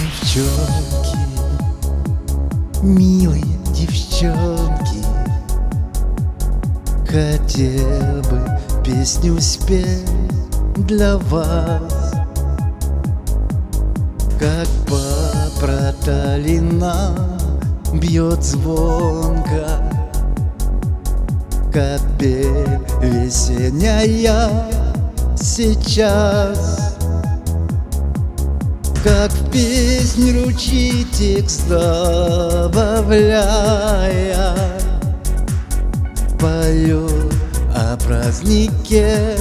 Девчонки, милые девчонки, хотел бы песню спеть для вас. Как по проталина бьет звонко капель весенняя сейчас. Как в песнь ручей текст добавляя, поет о празднике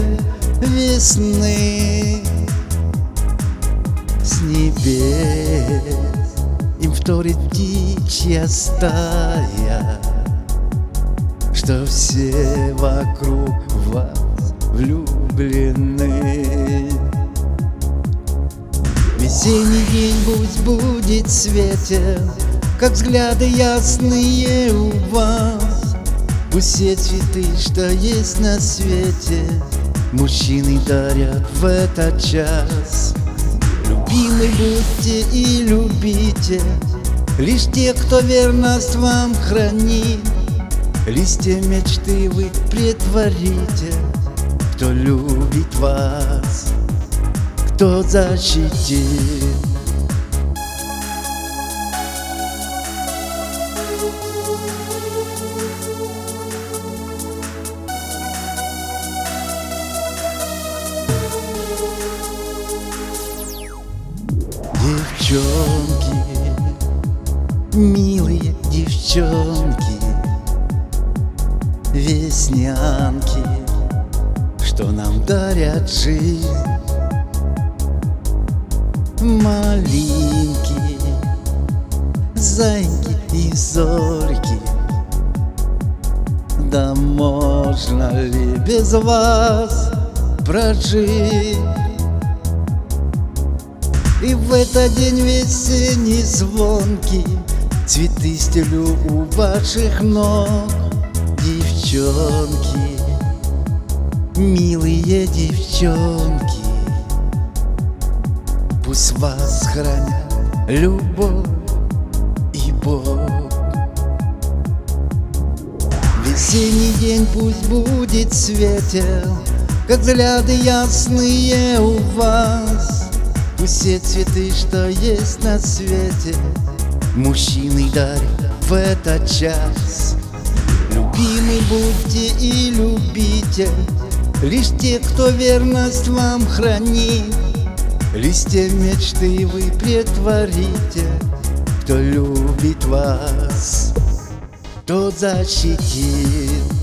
весны. С небес им вторит птичья стая, что все вокруг вас влюблены. Весенний день пусть будет светел, как взгляды ясные у вас. Пусть все цветы, что есть на свете, мужчины дарят в этот час. Любимы будьте и любите лишь тех, кто верность вам хранит. Листья мечты вы претворите, кто любит вас, кто защитит. Девчонки, милые девчонки, веснянки, что нам дарят жизнь. Малинки, зайки и зорьки, да можно ли без вас прожить? И в этот день весенний звонкий цветы стелю у ваших ног. Девчонки, милые девчонки, пусть вас хранят любовь и Бог. Весенний день пусть будет светел, как взгляды ясные у вас. Пусть все цветы, что есть на свете, мужчины дарят в этот час. Любимы будьте и любите лишь те, кто верность вам хранит. Листья мечты вы претворите, кто любит вас, тот защитит.